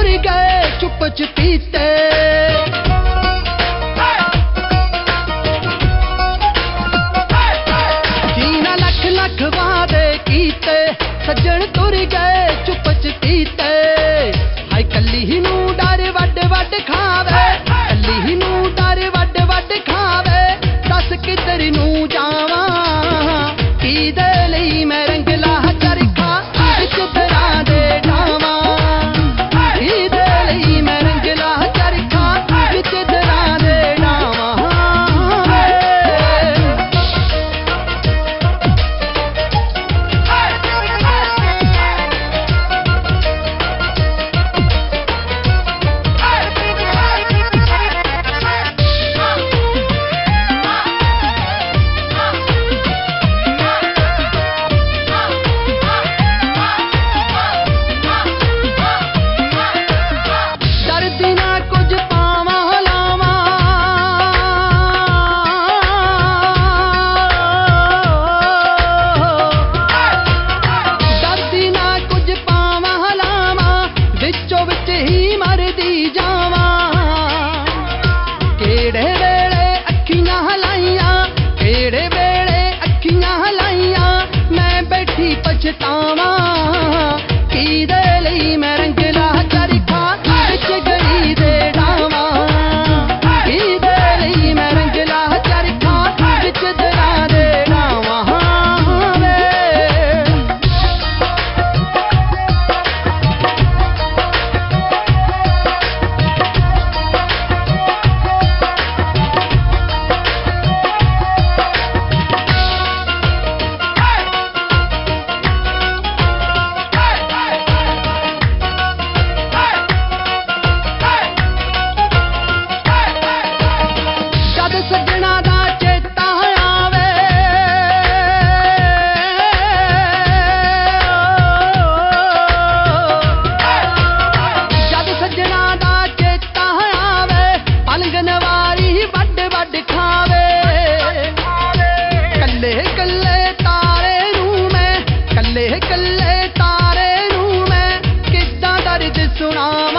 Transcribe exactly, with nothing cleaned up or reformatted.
तुर गए चुप चपीते। जीना लख लख वादे कीते सज्जन तुर गए चुप चपीते। हाय कली ही नू डर वड वड खावे, कली ही नू डर वड वड खावे। दस किधर नू जावा की दे लई मैं रंगला चरखा विच दरा दे डावा। की दे लई मैं रंगला चरखा विच दरा दे डावा। पछतावा की दे लई मैं रंगला चरखा विच गली दे डावा। की दे लई मैं रंगला चरखा विच दरा दे डावा। सजना दा चेता आवे जद सजना दा चेता आवे पलंगन वारी वड वड खावे। कल्ले कल्ले तारे नू मैं कल्ले कल्ले तारे नू मैं किद्दां दर्द सुना।